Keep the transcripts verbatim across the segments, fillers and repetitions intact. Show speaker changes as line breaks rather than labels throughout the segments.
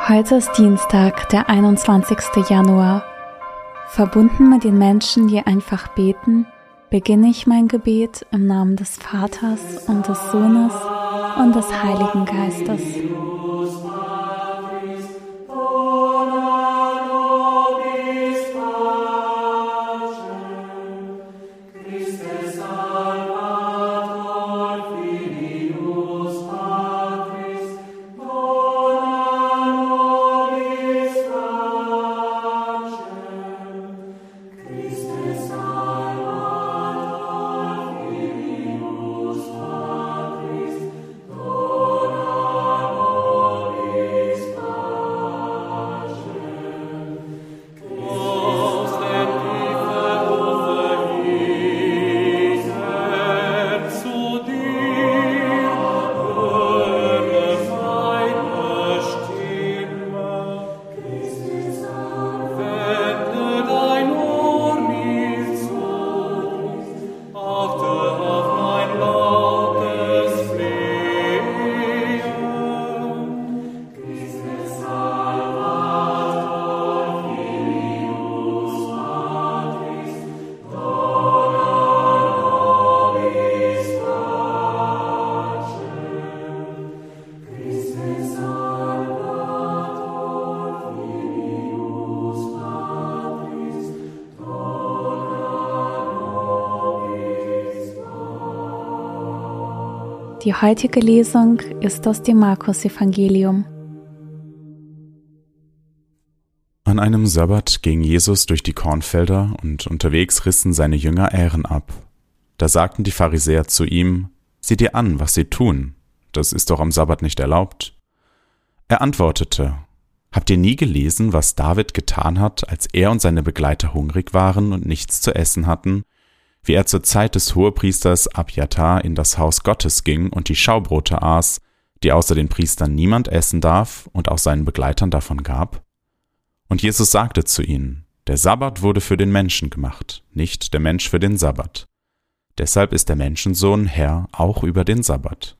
Heute ist Dienstag, der einundzwanzigste Januar. Verbunden mit den Menschen, die einfach beten, beginne ich mein Gebet im Namen des Vaters und des Sohnes und des Heiligen Geistes. Die heutige Lesung ist aus dem Markus-Evangelium.
An einem Sabbat ging Jesus durch die Kornfelder und unterwegs rissen seine Jünger Ähren ab. Da sagten die Pharisäer zu ihm: Sieh dir an, was sie tun, das ist doch am Sabbat nicht erlaubt. Er antwortete: Habt ihr nie gelesen, was David getan hat, als er und seine Begleiter hungrig waren und nichts zu essen hatten? Wie er zur Zeit des Hohepriesters Abjatar in das Haus Gottes ging und die Schaubrote aß, die außer den Priestern niemand essen darf, und auch seinen Begleitern davon gab? Und Jesus sagte zu ihnen: Der Sabbat wurde für den Menschen gemacht, nicht der Mensch für den Sabbat. Deshalb ist der Menschensohn Herr auch über den Sabbat.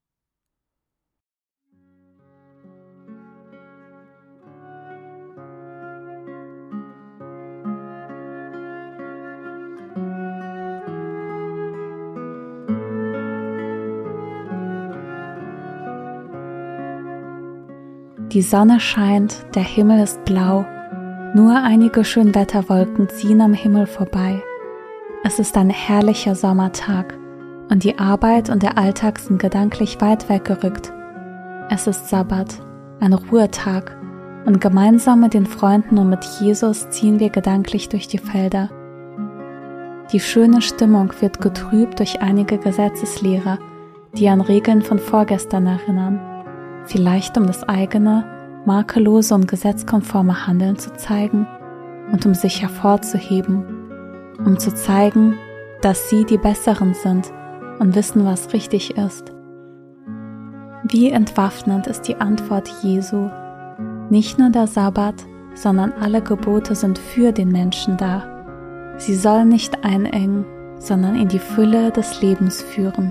Die Sonne scheint, der Himmel ist blau, nur einige Schönwetterwolken ziehen am Himmel vorbei. Es ist ein herrlicher Sommertag und die Arbeit und der Alltag sind gedanklich weit weggerückt. Es ist Sabbat, ein Ruhetag, und gemeinsam mit den Freunden und mit Jesus ziehen wir gedanklich durch die Felder. Die schöne Stimmung wird getrübt durch einige Gesetzeslehrer, die an Regeln von vorgestern erinnern. Vielleicht um das eigene, makellose und gesetzkonforme Handeln zu zeigen und um sich hervorzuheben, um zu zeigen, dass sie die Besseren sind und wissen, was richtig ist. Wie entwaffnend ist die Antwort Jesu: Nicht nur der Sabbat, sondern alle Gebote sind für den Menschen da. Sie sollen nicht einengen, sondern in die Fülle des Lebens führen.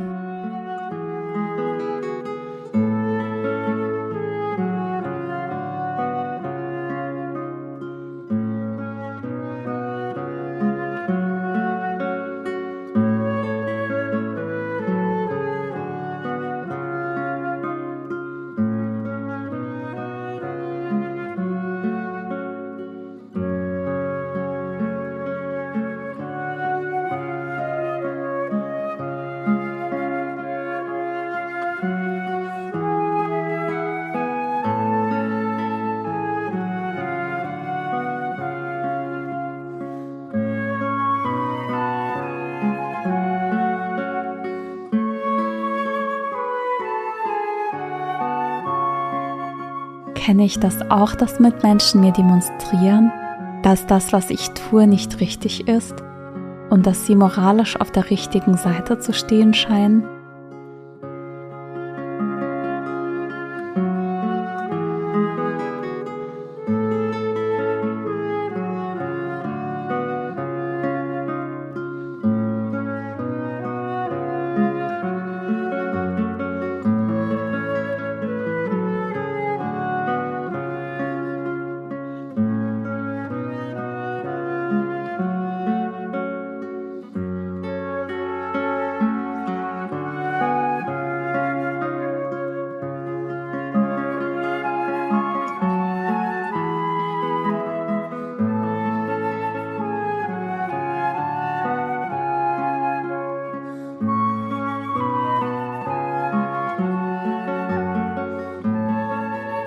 Kenne ich das auch, dass Mitmenschen mir demonstrieren, dass das, was ich tue, nicht richtig ist und dass sie moralisch auf der richtigen Seite zu stehen scheinen?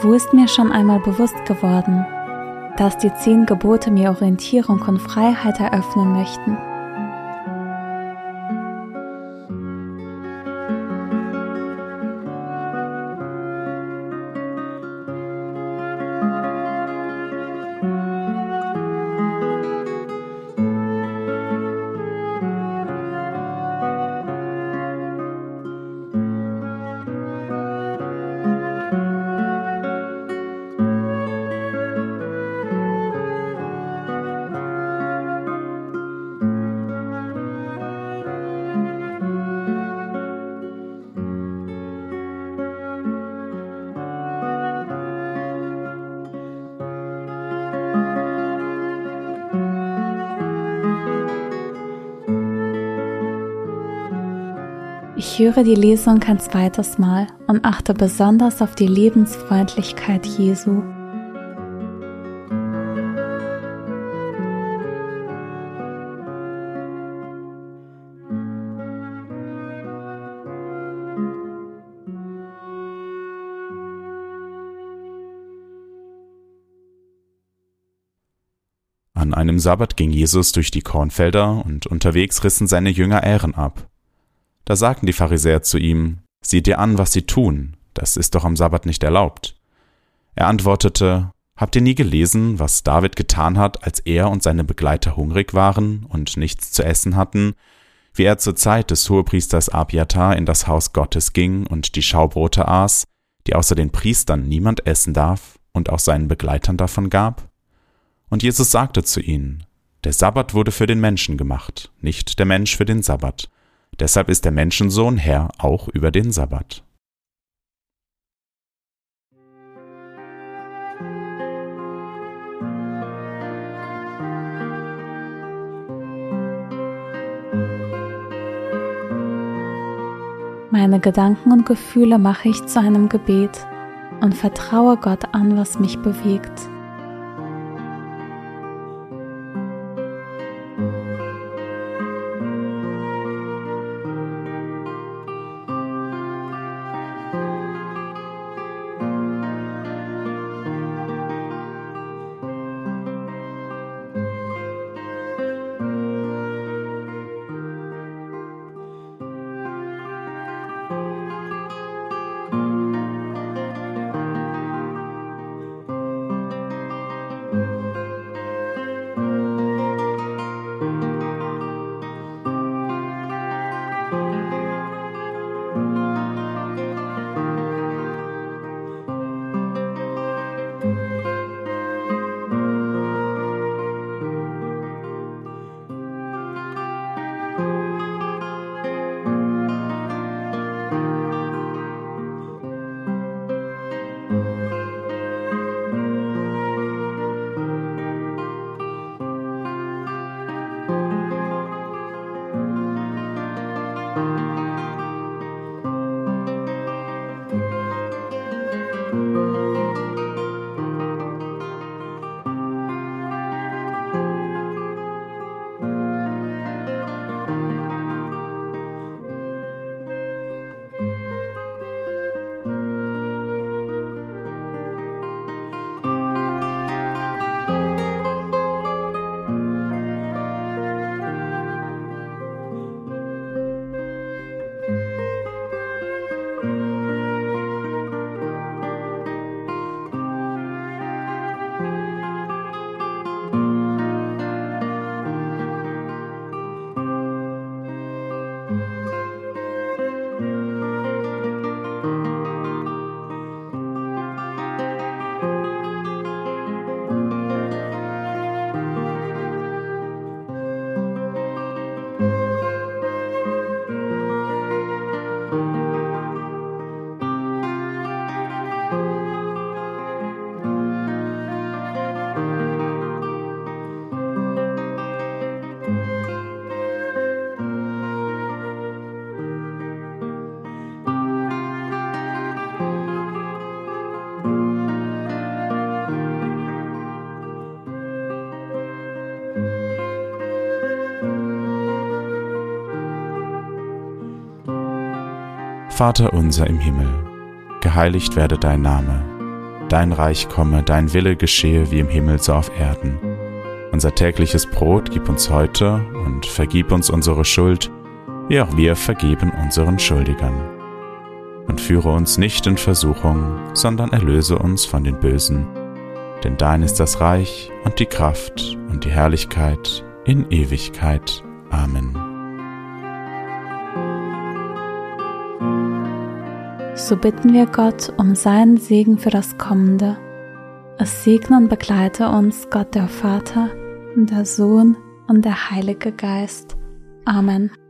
Wo ist mir schon einmal bewusst geworden, dass die zehn Gebote mir Orientierung und Freiheit eröffnen möchten? Ich höre die Lesung ein zweites Mal und achte besonders auf die Lebensfreundlichkeit Jesu.
An einem Sabbat ging Jesus durch die Kornfelder und unterwegs rissen seine Jünger Ähren ab. Da sagten die Pharisäer zu ihm: Sieh dir an, was sie tun, das ist doch am Sabbat nicht erlaubt. Er antwortete: Habt ihr nie gelesen, was David getan hat, als er und seine Begleiter hungrig waren und nichts zu essen hatten, wie er zur Zeit des Hohepriesters Abiathar in das Haus Gottes ging und die Schaubrote aß, die außer den Priestern niemand essen darf, und auch seinen Begleitern davon gab? Und Jesus sagte zu ihnen: Der Sabbat wurde für den Menschen gemacht, nicht der Mensch für den Sabbat. Deshalb ist der Menschensohn Herr auch über den Sabbat.
Meine Gedanken und Gefühle mache ich zu einem Gebet und vertraue Gott an, was mich bewegt.
Vater unser im Himmel, geheiligt werde dein Name, dein Reich komme, dein Wille geschehe wie im Himmel so auf Erden. Unser tägliches Brot gib uns heute und vergib uns unsere Schuld, wie auch wir vergeben unseren Schuldigern. Und führe uns nicht in Versuchung, sondern erlöse uns von den Bösen. Denn dein ist das Reich und die Kraft und die Herrlichkeit in Ewigkeit. Amen.
So bitten wir Gott um seinen Segen für das Kommende. Es segne und begleite uns Gott der Vater, der Sohn und der Heilige Geist. Amen.